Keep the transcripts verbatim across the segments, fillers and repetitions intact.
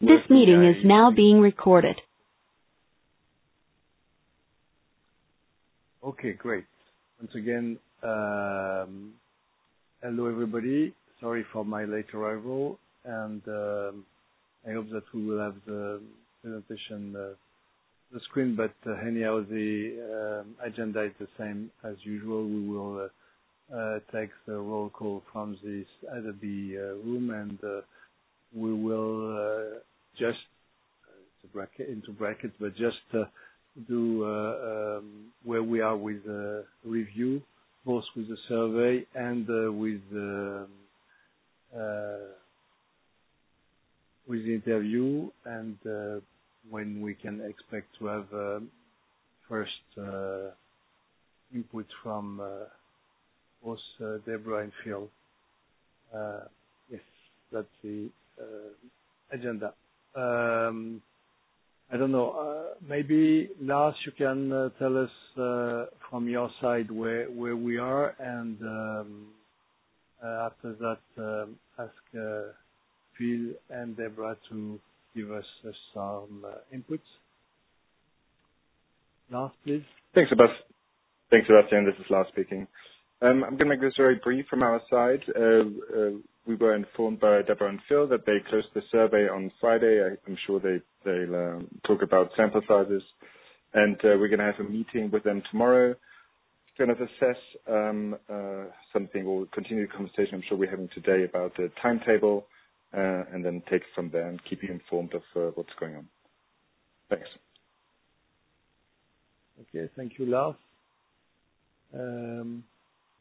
This meeting is now being recorded. Okay, great. Once again, um, hello everybody. Sorry for my late arrival, and um, I hope that we will have the presentation, uh, the screen, but uh, anyhow, the um, agenda is the same as usual. We will uh, uh, take the roll call from this Adobe uh, room, and uh, we will uh, just, uh, to bracket, into brackets, but just uh, do uh, um, where we are with the review, both with the survey and uh, with the uh, with the interview, and uh, when we can expect to have uh, first uh, input from uh, both uh, Deborah and Phil. Uh, yes, that's the uh, agenda. Um, I don't know. Uh, maybe Lars, you can uh, tell us uh, from your side where where we are, and um, uh, after that, um, ask uh, Phil and Deborah to give us uh, some uh, inputs. Lars, please. Thanks, Sebastian. Thanks, Sebastian. This is Lars speaking. Um, I'm going to make this very brief from our side. Uh, uh, we were informed by Deborah and Phil that they closed the survey on Friday. I, I'm sure they, they'll um, talk about sample sizes. And uh, we're going to have a meeting with them tomorrow to kind of assess um, uh, something. We'll continue the conversation I'm sure we're having today about the timetable, uh, and then take it from there and keep you informed of uh, what's going on. Thanks. Okay, thank you, Lars. Um,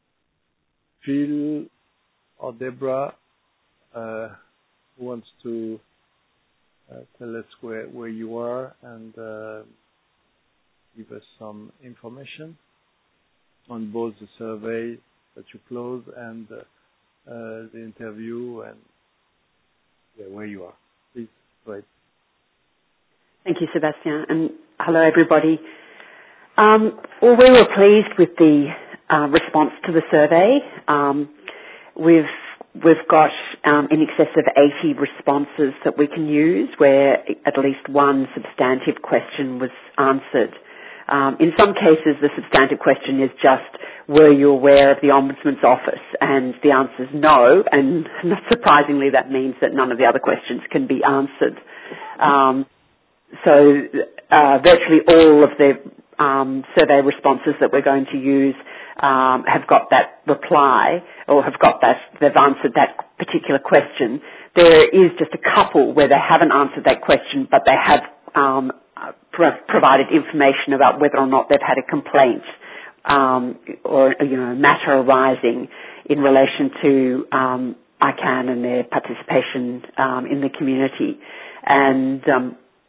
Phil or Deborah, uh, who wants to uh, tell us where, where you are and uh, give us some information on both the survey that you closed and uh, uh, the interview, and yeah, where you are. Please, go ahead. Thank you, Sebastian, and hello, everybody. Um, well, we were pleased with the uh, response to the survey. Um, we've we've got um, in excess of eighty responses that we can use, where at least one substantive question was answered. Um, in some cases, the substantive question is just, were you aware of the Ombudsman's office? And the answer is no, and not surprisingly, that means that none of the other questions can be answered. Um, so uh, virtually all of the Um, survey responses that we're going to use um, have got that reply, or have got that, they've answered that particular question. There is just a couple where they haven't answered that question, but they have um, pro- provided information about whether or not they've had a complaint um, or, you know, a matter arising in relation to um, I CAN and their participation um, in the community. And um,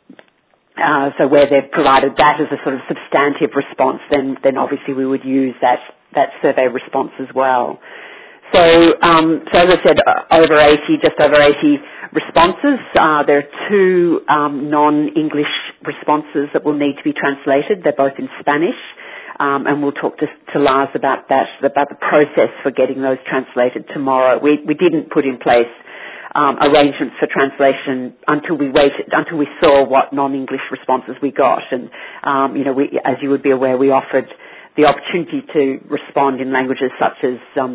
Uh, so where they've provided that as a sort of substantive response, then then obviously we would use that that survey response as well. So, um, so as I said, over eighty, just over eighty responses. Uh, there are two um, non-English responses that will need to be translated. They're both in Spanish, um, and we'll talk to, to Lars about that, about the process for getting those translated tomorrow. We we didn't put in place Um, arrangements for translation until we waited, until we saw what non-English responses we got. And, um, you know, we, as you would be aware, we offered the opportunity to respond in languages such as um,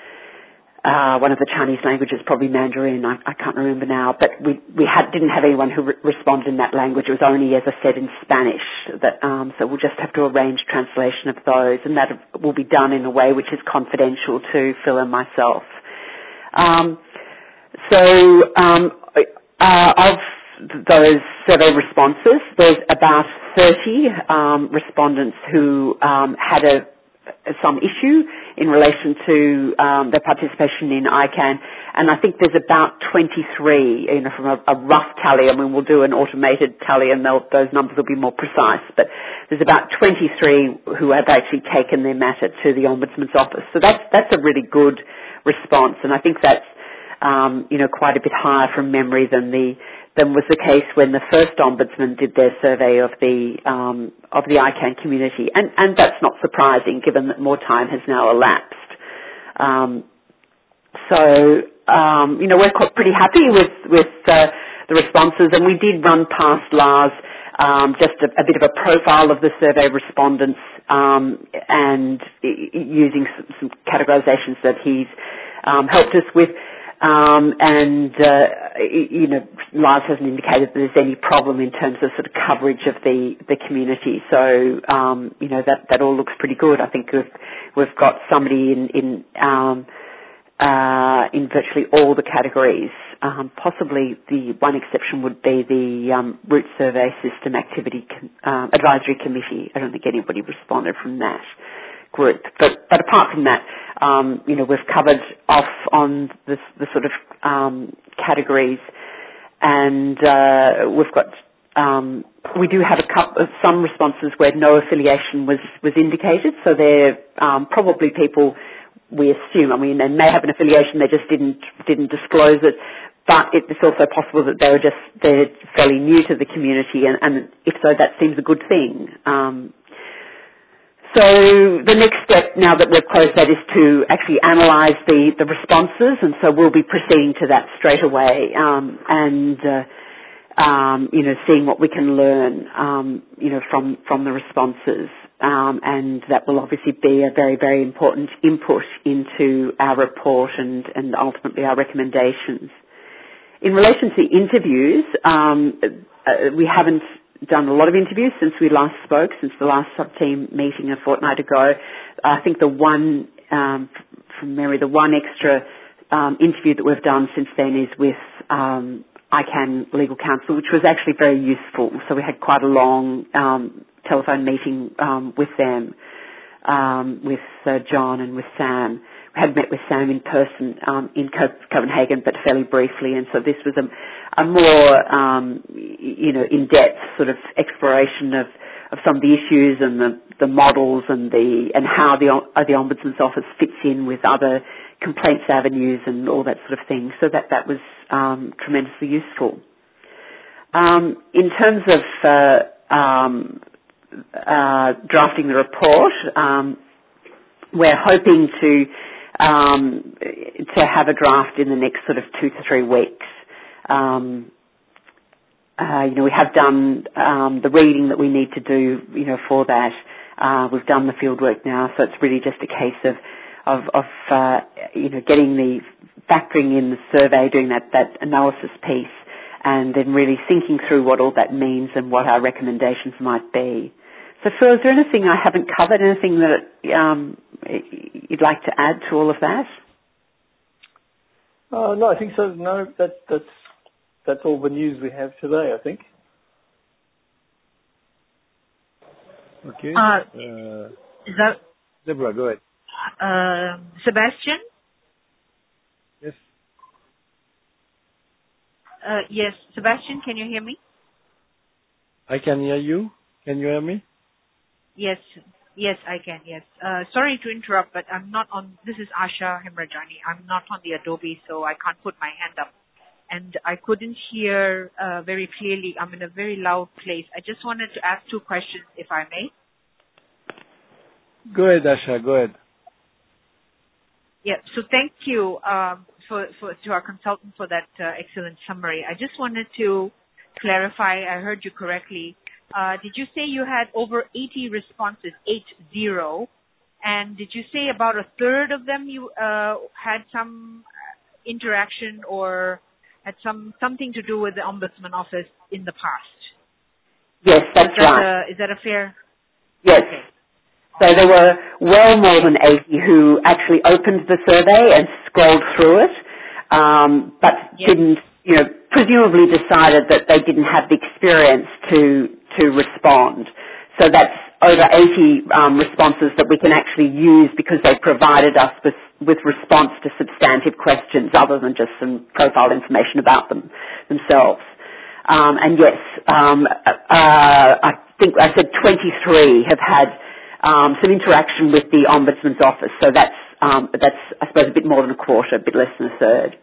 uh, one of the Chinese languages, probably Mandarin, I, I can't remember now, but we, we had, didn't have anyone who re- responded in that language. It was only, as I said, in Spanish. That, um, so we'll just have to arrange translation of those, and that will be done in a way which is confidential to Phil and myself. Um, So um, uh, of those survey responses, there's about thirty um, respondents who um, had a, some issue in relation to um, their participation in I CAN, and I think there's about twenty-three, you know, from a, a rough tally. I mean, we'll do an automated tally, and those numbers will be more precise. But there's about twenty-three who have actually taken their matter to the Ombudsman's office. So that's that's a really good response, and I think that's Um, you know, quite a bit higher from memory than the than was the case when the first Ombudsman did their survey of the um, of the I CAN community, and and that's not surprising given that more time has now elapsed. Um, so um, you know, we're quite pretty happy with with uh, the responses. And we did run past Lars um, just a, a bit of a profile of the survey respondents um, and using some, some categorizations that he's um, helped us with. Um, and, uh, you know, Lars hasn't indicated that there's any problem in terms of sort of coverage of the, the community. So, um, you know, that, that all looks pretty good. I think we've, we've got somebody in, in, um, uh, in virtually all the categories. Um, possibly the one exception would be the, um, Route Survey System Activity, Com- uh, Advisory Committee. I don't think anybody responded from that group. But, but apart from that, um, you know, we've covered off on the, the sort of um, categories, and uh, we've got um, we do have a couple of some responses where no affiliation was was indicated. So they're um, probably people we assume. I mean, they may have an affiliation, they just didn't didn't disclose it. But it's also possible that they were just they're fairly new to the community, and, and if so, that seems a good thing. Um, So the next step, now that we've closed that, is to actually analyse the, the responses, and so we'll be proceeding to that straight away, um, and uh, um, you know, seeing what we can learn, um, you know, from from the responses, um, and that will obviously be a very very important input into our report and and ultimately our recommendations. In relation to interviews, um, uh, we haven't done a lot of interviews since we last spoke, since the last sub-team meeting a fortnight ago. I think the one, um, from memory, the one extra um, interview that we've done since then is with um, I CAN Legal Counsel, which was actually very useful. So we had quite a long um, telephone meeting um, with them, um, with uh, John and with Sam. We had met with Sam in person um, in Copenhagen, but fairly briefly, and so this was a, a more, um, you know, in-depth sort of exploration of, of some of the issues and the, the models and the and how the uh, the Ombudsman's Office fits in with other complaints avenues and all that sort of thing. So that that was um, tremendously useful. Um, in terms of uh, um, uh, drafting the report, um, we're hoping to. Um, to have a draft in the next sort of two to three weeks. Um, uh, you know, we have done um, the reading that we need to do, you know, for that. Uh, we've done the field work now, so it's really just a case of, of, of uh, you know, getting the, factoring in the survey, doing that, that analysis piece, and then really thinking through what all that means and what our recommendations might be. So, Phil, is there anything I haven't covered, anything that um, you'd like to add to all of that? Uh, no, I think so. No, that, that's that's all the news we have today, I think. Okay. Uh, uh, is that, Deborah, go ahead. uh, Sebastian? Yes. Uh, yes, Sebastian, can you hear me? I can hear you. Can you hear me? Yes, yes, I can, yes. Uh, sorry to interrupt, but I'm not on, this is Asha Hemrajani. I'm not on the Adobe, so I can't put my hand up. And I couldn't hear uh, very clearly. I'm in a very loud place. I just wanted to ask two questions, if I may. Go ahead, Asha, go ahead. Yeah, so thank you um, for, for to our consultant for that uh, excellent summary. I just wanted to clarify, I heard you correctly. Uh, did you say you had over eighty responses, eight zero, and did you say about a third of them you uh, had some interaction or had some something to do with the Ombudsman Office in the past? Yes, that's is that right. A, is that a fair? Yes. Okay. So there were well more than eighty who actually opened the survey and scrolled through it, um, but yes. didn't, you know, presumably decided that they didn't have the experience to to respond. So that's over eighty um, responses that we can actually use because they provided us with, with response to substantive questions other than just some profile information about them themselves. Um, and yes, um, uh, I think I said twenty-three have had um, some interaction with the Ombudsman's Office. So that's um, that's I suppose a bit more than a quarter, a bit less than a third.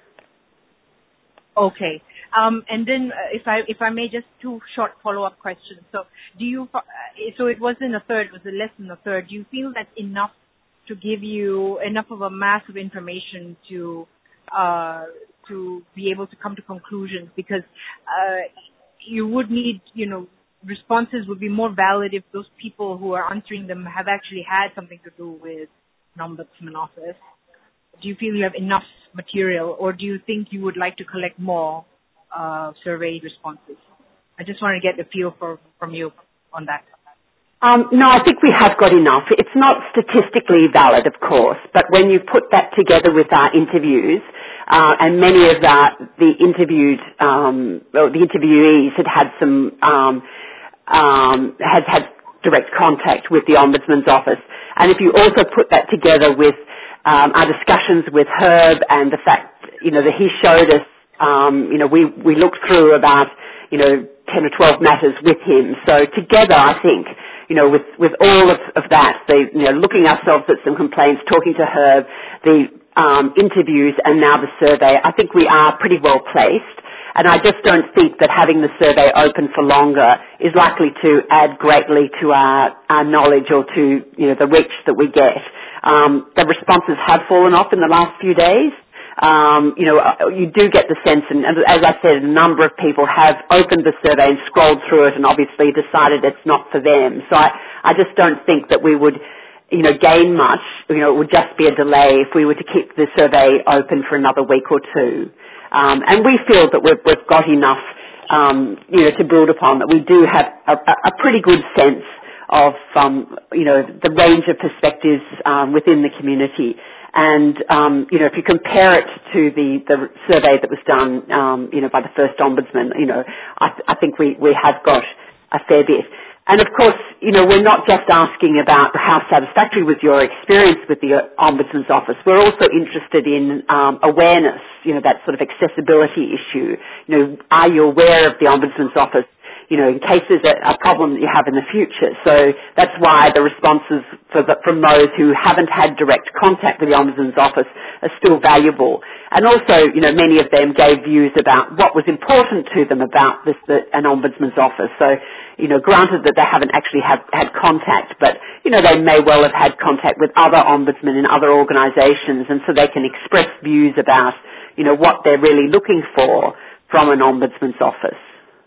Okay. Um, and then, uh, if I if I may, just two short follow-up questions. So, do you? Uh, so it wasn't a third; it was less than a third. Do you feel that's enough to give you enough of a mass of information to uh, to be able to come to conclusions, because uh, you would need, you know, responses would be more valid if those people who are answering them have actually had something to do with an ombudsman office. Do you feel you have enough material, or do you think you would like to collect more uh, survey responses? I just want to get a feel for, from you on that. Um, no, I think we have got enough. It's not statistically valid, of course, but when you put that together with our interviews, uh, and many of the, the interviewed, um, well, the interviewees had had some, um, um, had had direct contact with the Ombudsman's office, and if you also put that together with um, our discussions with Herb and the fact, you know, that he showed us, um, you know, we we looked through about, you know, ten or twelve matters with him. So together, I think, you know, with, with all of, of that, the, you know, looking ourselves at some complaints, talking to Herb, the um, interviews, and now the survey, I think we are pretty well placed. And I just don't think that having the survey open for longer is likely to add greatly to our, our knowledge or to, you know, the reach that we get. Um, the responses have fallen off in the last few days. Um, you know, you do get the sense, and as I said, a number of people have opened the survey and scrolled through it and obviously decided it's not for them. So I, I just don't think that we would, you know, gain much. You know, it would just be a delay if we were to keep the survey open for another week or two. Um, and we feel that we've, we've got enough, um, you know, to build upon, that we do have a, a pretty good sense of, um, you know, the range of perspectives um, within the community. And, um, you know, if you compare it to the, the survey that was done, um, you know, by the first Ombudsman, you know, I, th- I think we, we have got a fair bit. And of course, you know, we're not just asking about how satisfactory was your experience with the Ombudsman's office. We're also interested in um, awareness, you know, that sort of accessibility issue. You know, are you aware of the Ombudsman's office, you know, in case there's a, a problem that you have in the future? So that's why the responses for the, from those who haven't had direct contact with the Ombudsman's office are still valuable. And also, you know, many of them gave views about what was important to them about this, the, an Ombudsman's office. So, you know, granted that they haven't actually have, had contact, but, you know, they may well have had contact with other ombudsmen in other organisations, and so they can express views about, you know, what they're really looking for from an ombudsman's office.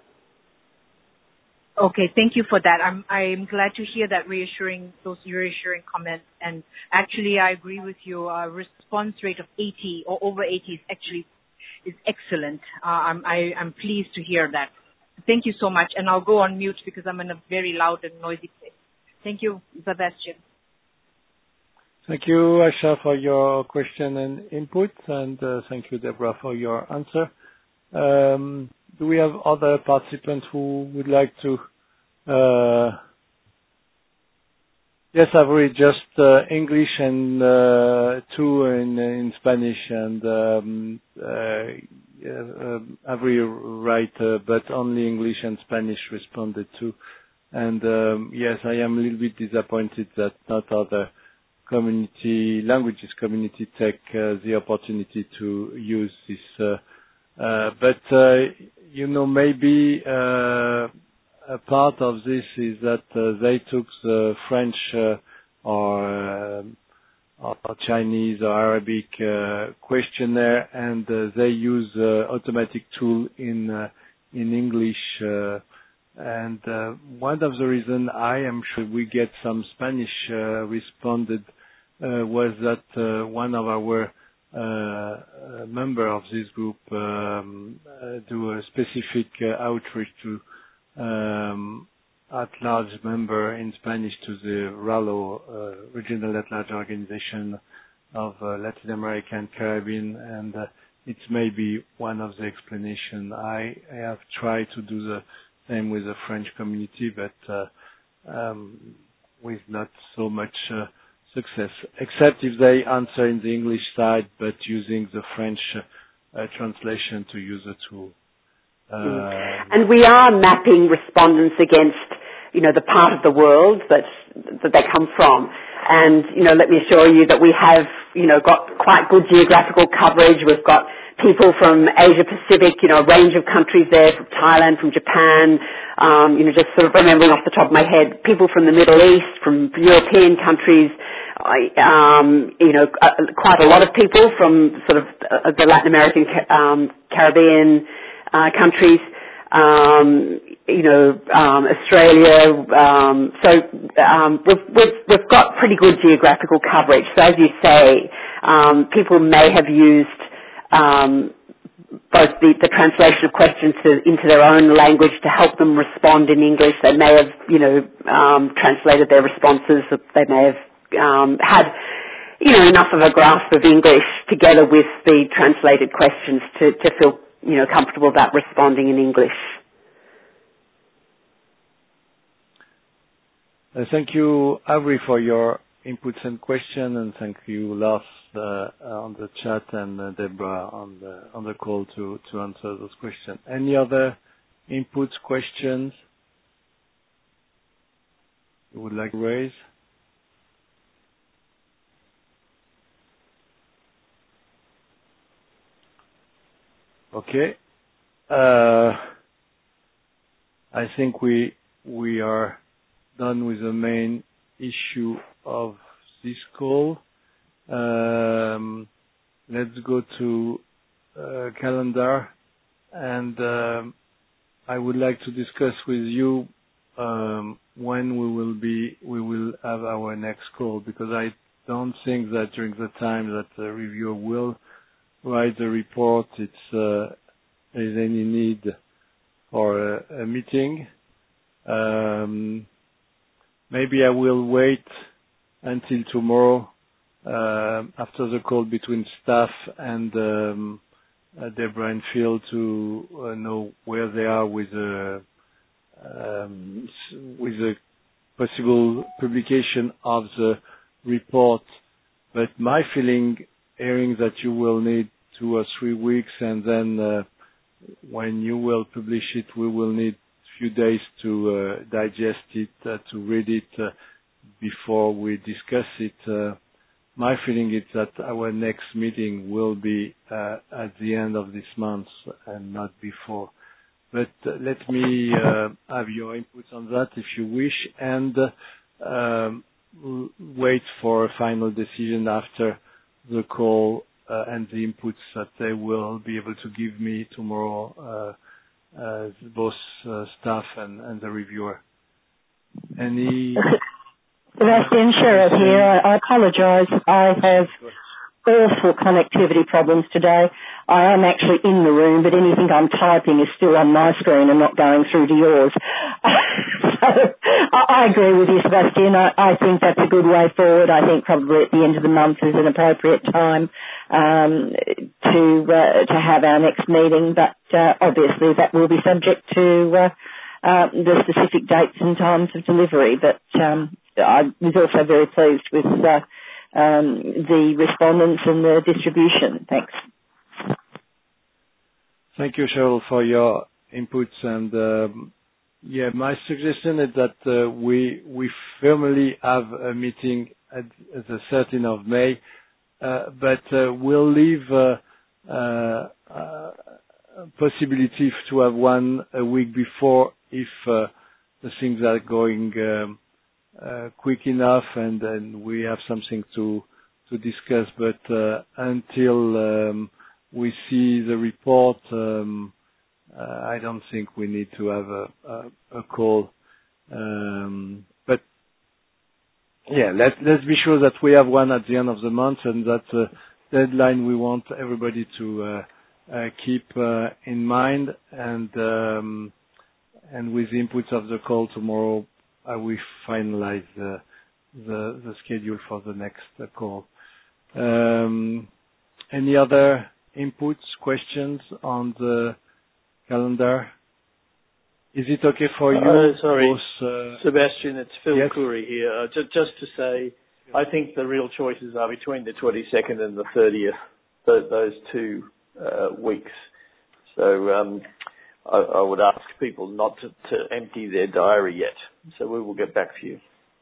Okay, thank you for that. I'm I'm glad to hear that reassuring those reassuring comments. And actually, I agree with you. Uh, response rate of eighty or over eighty is actually is excellent. Uh, I'm I, I'm pleased to hear that. Thank you so much. And I'll go on mute because I'm in a very loud and noisy place. Thank you, Sebastian. Thank you, Asha, for your question and input, and uh, thank you, Deborah, for your answer. Um, do we have other participants who would like to? Uh, yes, I've read just uh, English and uh, two in in Spanish, and um, uh, yeah, um, every writer, but only English and Spanish responded to. And um, yes, I am a little bit disappointed that not other community languages community take uh, the opportunity to use this. Uh, uh, but uh, you know, maybe uh, a part of this is that uh, they took the French uh, or, uh, or Chinese or Arabic uh, questionnaire, and uh, they use uh, automatic tool in uh, in English. Uh, and uh, one of the reasons I am sure we get some Spanish uh, responded uh, was that uh, one of our uh, member of this group um, uh, do a specific uh, outreach to um, at-large member in Spanish to the RALO, uh, Regional At-Large Organization of uh, Latin America and Caribbean, and uh, it's maybe one of the explanations. I, I have tried to do the same with the French community, but uh, um, with not so much uh, success, except if they answer in the English side, but using the French uh, uh, translation to use the tool. Uh, and we are mapping respondents against, you know, the part of the world that that they come from. And, you know, let me assure you that we have, you know, got quite good geographical coverage. We've got people from Asia Pacific, you know, a range of countries there, from Thailand, from Japan, um, you know, just sort of remembering off the top of my head, people from the Middle East, from European countries, um, you know, uh, quite a lot of people from sort of uh, the Latin American, um, Caribbean uh, countries, um, you know, um, Australia. Um, so um, we've, we've, we've got pretty good geographical coverage. So as you say, um, people may have used um, both the, the translation of questions to, into their own language to help them respond in English. They may have, you know, um, translated their responses. They may have um, had, you know, enough of a grasp of English together with the translated questions to, to feel, you know, comfortable about responding in English. Uh, thank you, Avery, for your inputs and questions, and thank you, Lars, uh, on the chat, and uh, Deborah on the on the call to to answer those questions. Any other inputs, questions you would like to raise? Okay. Uh, I think we we are done with the main issue of this call. Um, let's go to uh, calendar, and um, I would like to discuss with you um, when we will be we will have our next call, because I don't think that during the time that the reviewer will write the report, it's uh, there is any need for a, a meeting. Um, maybe I will wait until tomorrow uh, after the call between staff and um, uh, Deborah and Phil to uh, know where they are with the um, with the possible publication of the report. But my feeling, hearing that you will need two or three weeks, and then uh, when you will publish it, we will need a few days to uh, digest it, uh, to read it uh, before we discuss it. Uh, my feeling is that our next meeting will be uh, at the end of this month and not before. But uh, let me uh, have your inputs on that if you wish, and uh, um, wait for a final decision after the call uh, and the inputs that they will be able to give me tomorrow, uh, uh, both uh, staff and, and the reviewer. Any? Sebastian, Cheryl here. I, I apologise. I have awful connectivity problems today. I am actually in the room, but anything I'm typing is still on my screen and not going through to yours. So I, I agree with you, Sebastian. I, I think that's a good way forward. I think probably at the end of the month is an appropriate time um, to uh, to have our next meeting, but uh, obviously that will be subject to uh, uh, the specific dates and times of delivery. But um, I was also very pleased with uh, um, the respondents and the distribution. Thanks. Thank you, Cheryl, for your inputs. And um, yeah, my suggestion is that uh, we we firmly have a meeting at, at the thirteenth of May, uh, but uh, we'll leave uh, uh, uh, possibility to have one a week before if uh, the things are going um, uh, quick enough and, and we have something to to discuss. But uh, until um, we see the report, um, uh, I don't think we need to have a, a, a call. Um, but yeah, let, let's be sure that we have one at the end of the month, and that uh, deadline we want everybody to uh, uh, keep uh, in mind. And um, and with the inputs of the call tomorrow, uh, we finalize the, the the schedule for the next uh, call. Um, any other inputs, questions on the calendar? Is it okay for you? Uh, sorry, both, uh, Sebastian, it's Phil yes? Curry here. Uh, just, just to say, I think the real choices are between the twenty-second and the thirtieth, th- those two uh, weeks. So um, I, I would ask people not to, to empty their diary yet. So we will get back to you.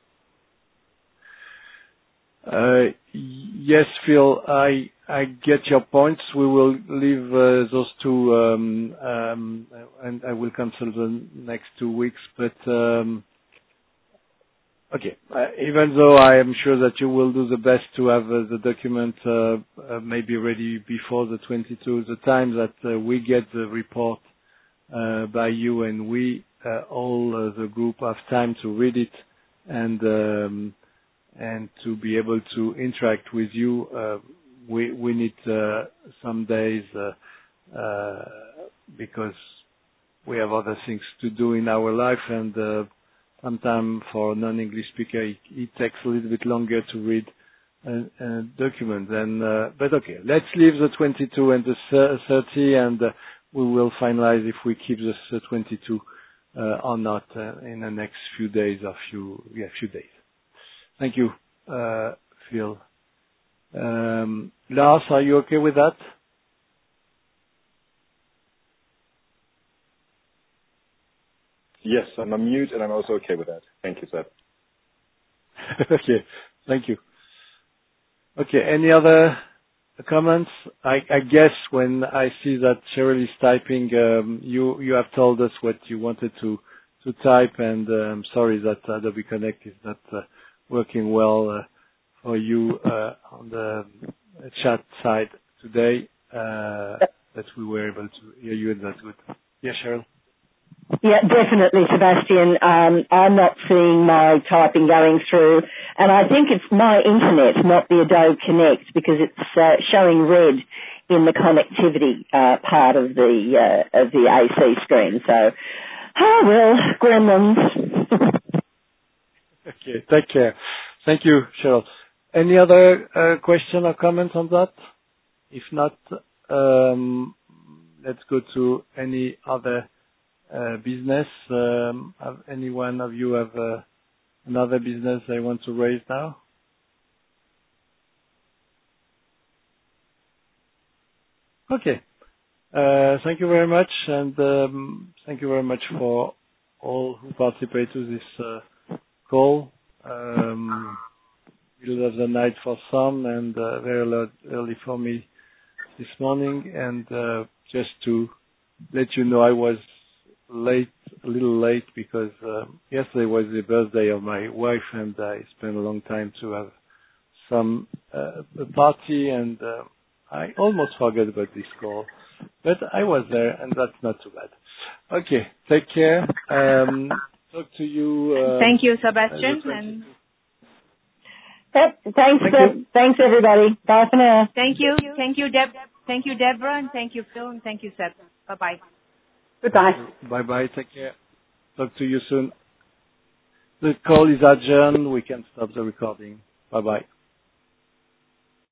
Uh, yes, Phil, I I get your points. We will leave uh, those two, um, um, and I will cancel the next two weeks. But um, Okay. Uh, even though I am sure that you will do the best to have uh, the document uh, uh, maybe ready before the twenty-second, the time that uh, we get the report uh, by you and we, uh, all uh, the group, have time to read it and um, and to be able to interact with you, uh, we we need uh, some days uh, uh, because we have other things to do in our life, and uh, sometimes for a non-English speaker, it, it takes a little bit longer to read a, a document. And uh, but okay, let's leave the twenty-second and the thirtieth, and uh, we will finalize if we keep the twenty-second uh, or not uh, in the next few days or few yeah few days. Thank you, uh, Phil. Um, Lars, are you okay with that? Yes, I'm on mute, and I'm also okay with that. Thank you, sir. Okay, thank you. Okay, any other comments? I, I guess when I see that Cheryl is typing, um, you you have told us what you wanted to to type, and uh, I'm sorry that Adobe Connect is not uh, working well uh, for you uh, on the chat side today. Uh, that we were able to hear you, and that's good. Yeah, Cheryl. Yeah, definitely, Sebastian. Um, I'm not seeing my typing going through, and I think it's my internet, not the Adobe Connect, because it's uh, showing red in the connectivity uh, part of the uh, of the A C screen. So, oh well, gremlins. Okay, take care. Thank you, Cheryl. Any other uh, question or comment on that? If not, um, let's go to any other Uh, business. Um, have any one of you have uh, another business they want to raise now? Okay. Uh, thank you very much, and um, thank you very much for all who participate to this uh, call. Um, middle of the night for some, and uh, very early for me this morning. And uh, just to let you know, I was late, a little late, because uh, yesterday was the birthday of my wife, and I spent a long time to have some uh, a party, and uh, I almost forgot about this call, but I was there, and that's not too bad. Okay, take care. Um, talk to you. Uh, Thank you, Sebastian. And yep, thanks, Thank uh, you. thanks everybody. Bye for now. thank you, thank you, Deb, thank you, Deborah, and thank you, Phil, and thank you, Seb. Bye bye. Goodbye. Bye-bye. Take care. Talk to you soon. The call is adjourned. We can stop the recording. Bye-bye.